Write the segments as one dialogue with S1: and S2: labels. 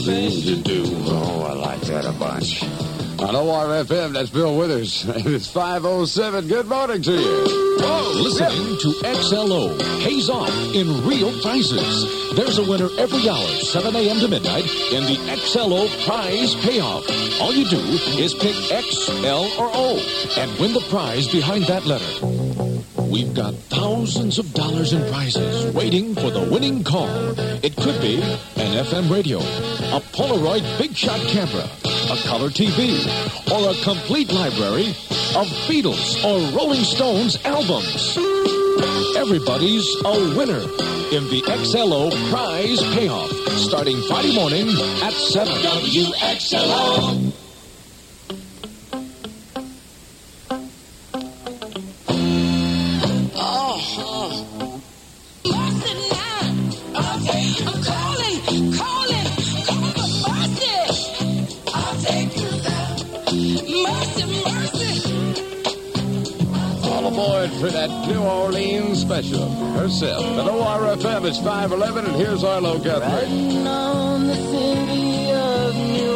S1: things to do. Oh, I like that a bunch. On ORFM, that's Bill Withers. It's 5:07. Good morning to you.
S2: Whoa, listening to XLO. Pays off in real prizes. There's a winner every hour, 7 a.m. to midnight, in the XLO prize payoff. All you do is pick X, L, or O and win the prize behind that letter. We've got thousands of dollars in prizes waiting for the winning call. It could be an FM radio, a Polaroid Big Shot camera, a color TV, or a complete library of Beatles or Rolling Stones albums. Everybody's a winner in the XLO prize payoff, starting Friday morning at 7. WXLO.
S1: For that New Orleans special herself. At ORFM, it's 5:11, and here's Arlo Guthrie.
S3: Riding on the city of New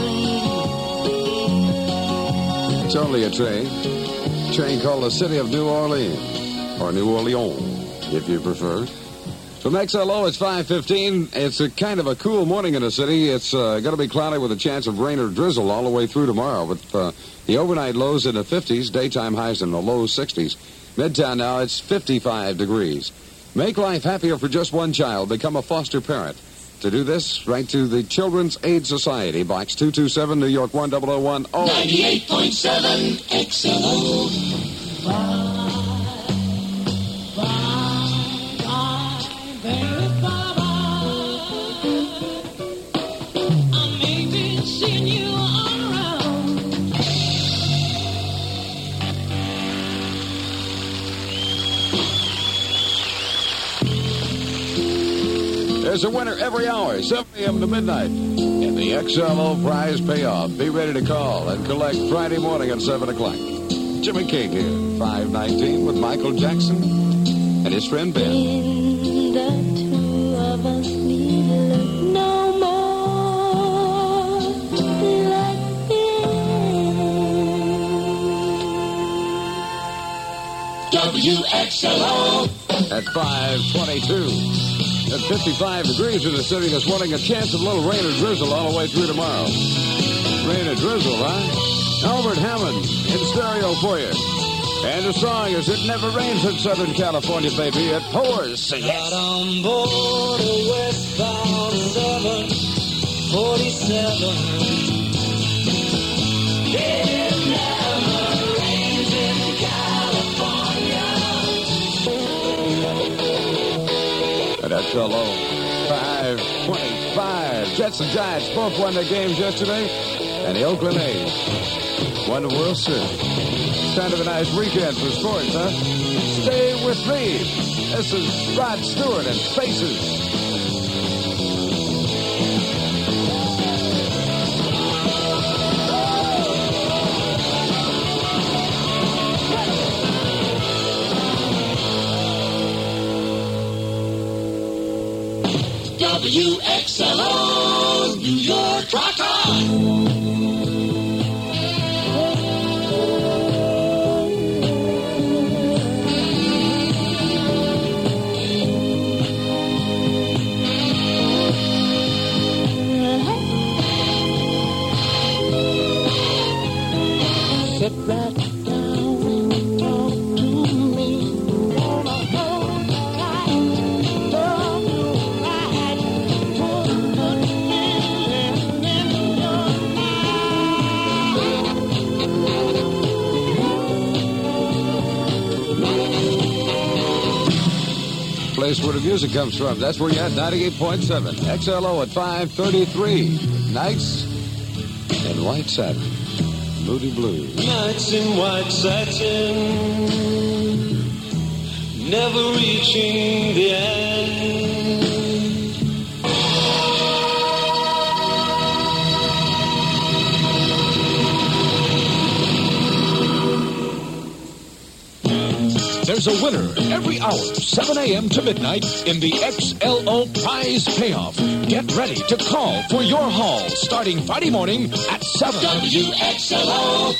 S3: Orleans.
S1: It's only a train called the City of New Orleans, or New Orleans, if you prefer. From XLO, it's 5:15. It's a kind of a cool morning in the city. It's going to be cloudy with a chance of rain or drizzle all the way through tomorrow, with the overnight lows in the 50s, daytime highs in the low 60s. Midtown now, it's 55 degrees. Make life happier for just one child. Become a foster parent. To do this, write to the Children's Aid Society, Box 227, New York 10010.
S3: 98.7 XLO.
S1: There's a winner every hour, 7 a.m. to midnight, in the XLO prize payoff. Be ready to call and collect Friday morning at 7 o'clock. Jimmy King here, 519 with Michael Jackson and his friend Ben.
S3: The two of us need look no more like
S1: WXLO at 5:22. At 55 degrees in the city this morning, a chance of a little rain or drizzle all the way through tomorrow. Rain or drizzle, huh? Albert Hammond in stereo for you. And the song is It Never Rains in Southern California, baby. It pours. Say yes.
S4: Got on board a westbound 747. It never rains in California.
S1: And that's hello. 5:25. Jets and Giants both won their games yesterday. And the Oakland A's won the World Series. Kind of a nice weekend for sports, huh? Stay with me. This is Rod Stewart and Faces.
S3: WXLO, New York, rock on! Sit right down and talk to me. Wanna hold you tight, love you right. Wanna put it in your
S1: Place where the music comes from. That's where you're at, 98.7. XLO at 5:33. Nights in white satin. Moody Blues.
S4: Nights in white satin, never reaching the end.
S2: There's a winner every hour, 7 a.m. to midnight, in the XLO Prize Payoff. Get ready to call for your haul starting Friday morning at 7.
S4: WXLO.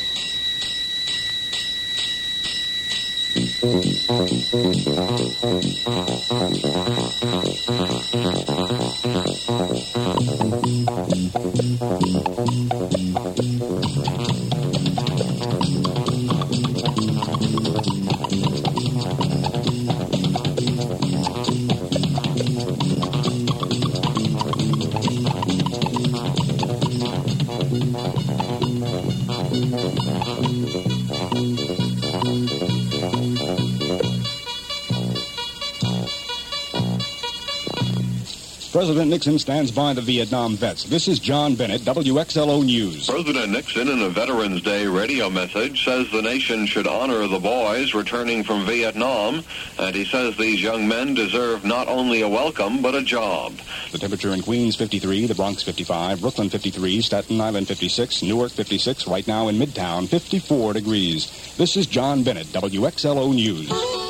S5: President Nixon stands by the Vietnam vets. This is John Bennett, WXLO News.
S6: President Nixon, in a Veterans Day radio message, says the nation should honor the boys returning from Vietnam, and he says these young men deserve not only a welcome, but a job.
S5: The temperature in Queens, 53, the Bronx, 55, Brooklyn, 53, Staten Island, 56, Newark, 56, right now in Midtown, 54 degrees. This is John Bennett, WXLO News.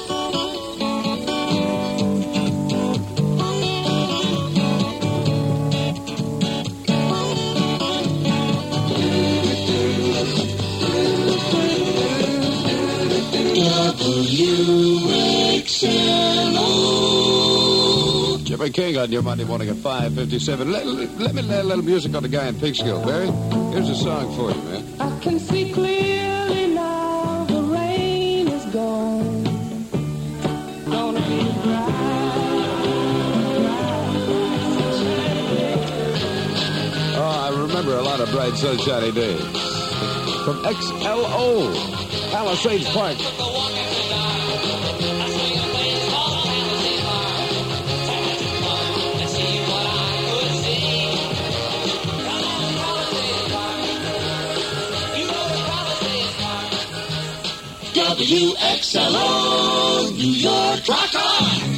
S1: Jimmy King on your Monday morning at 5:57. Let me lay a little music on the guy in Pigskill, Barry. Here's a song for you, man.
S3: I can see clearly now the rain is gone. Gonna be
S1: Oh, I remember a lot of bright, sunshiny days. From XLO, Palisades Park.
S4: WXLO, New York, rock on!